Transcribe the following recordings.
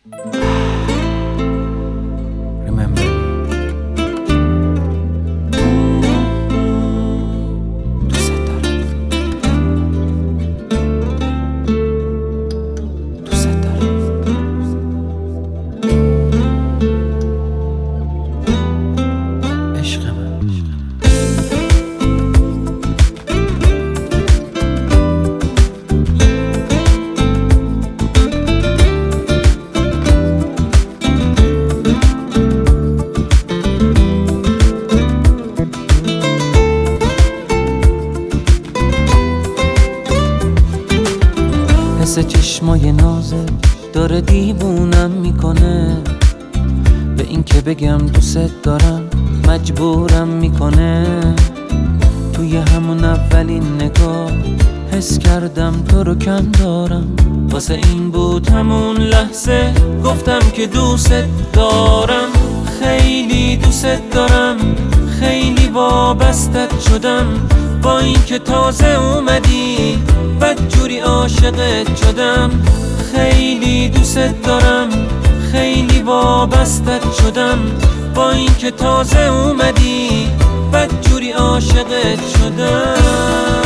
Remember حس چشمای نازت داره دیوونم میکنه، به این که بگم دوست دارم مجبورم میکنه. توی همون اولین نگاه حس کردم تو رو کم دارم، واسه این بود همون لحظه گفتم که دوست دارم. خیلی دوست دارم، خیلی وابستت شدم، با این که تازه اومدی بدجوری عاشقت شدم. خیلی دوست دارم، خیلی وابستت شدم، با این که تازه اومدی بدجوری عاشقت شدم.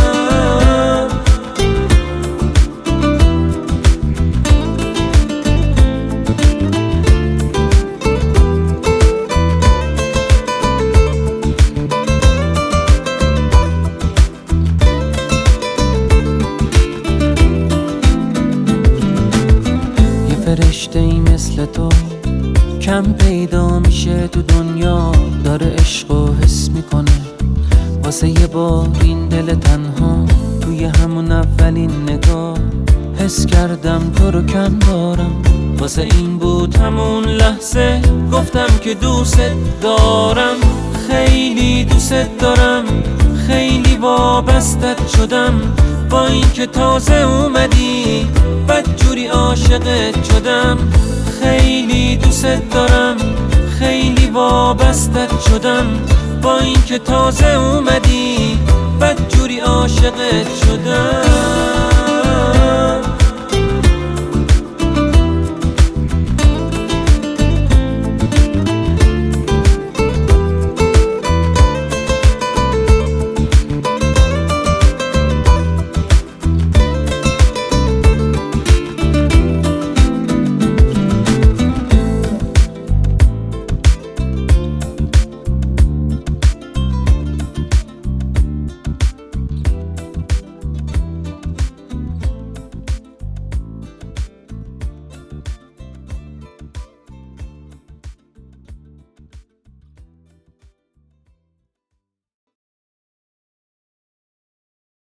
فرشته ای مثل تو کم پیدا میشه تو دنیا، داره عشق و حس میکنه. واسه یه بار این دل تنها توی همون اولین نگاه حس کردم تو رو کم دارم، واسه این بود همون لحظه گفتم که دوست دارم. خیلی دوست دارم، خیلی وابستت شدم، با این که تازه اومدی بدجوری عاشقت شدم. خیلی دوست دارم، خیلی وابستت شدم، با این که تازه اومدی بدجوری عاشقت شدم.